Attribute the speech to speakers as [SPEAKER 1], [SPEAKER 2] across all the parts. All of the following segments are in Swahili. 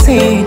[SPEAKER 1] tena.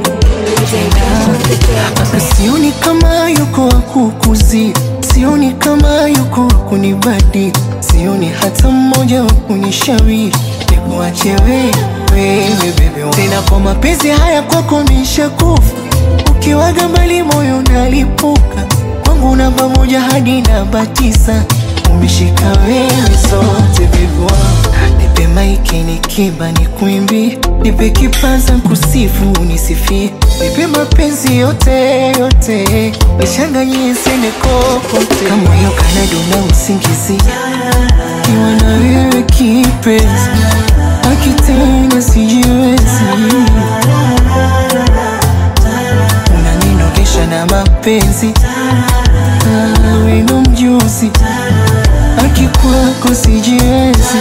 [SPEAKER 1] Sioni kama yuko wakukuzi, sioni kama yuko wakunibadi, sioni hata mmoja wakunishauri nikuache wewe baby. Tena kwa mapenzi haya kwako nishakufa, ukiwaga mbali moyo nalipuka, kwangu namba moja hadi namba 9 umeshika wewe zote baby. Nipe maiki nikiba nikuimbi, nipe kipaza kusifu unisifie, nipe mapenzi yote yote, nichanganyie sende kokote, kama moyo kanadona usingizi, kiwa na wewe kipenzi, akitena sijiwezi, unaninogesha na mapenzi, weno mjuzi, akikwako sijiwezi.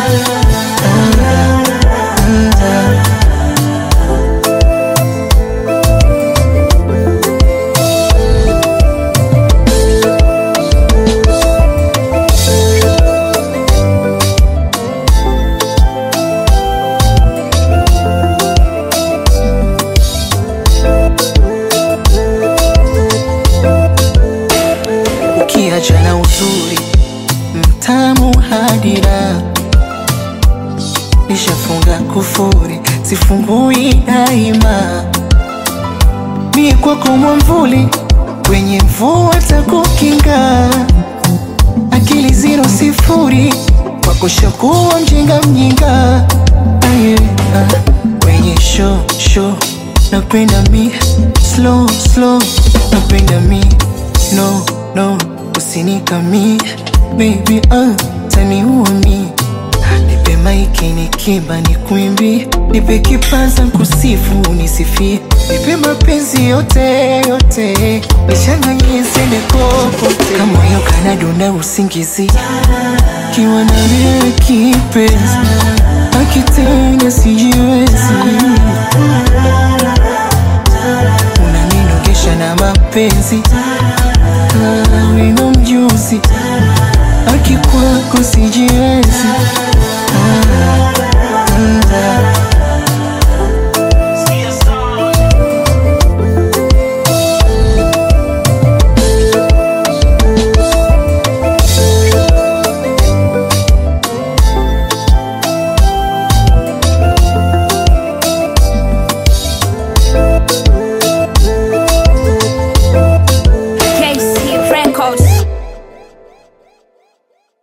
[SPEAKER 1] Ukiacha na uzuri mtamu hadira, nishafunga kufuri sifungui daima, mie kwako mwamvuli kwenye mvua takukinga, akili 0-0 kwako shakuwa mjinga mjinga. Kwenye show napenda mi slow napenda mi no usinikami baby, taniua mi. Nipe maiki nikiba nikuimbi, nipe kipaza kusifu unisifie, nipe mapenzi yote yote, nichanganyie sende kokote, kama moyo kanadona usingizi, kiwa na wewe kipenzi, akitena sijiwezi, unaninogesha na mapenzi, weno mjuzi, akikwako sijiwezi.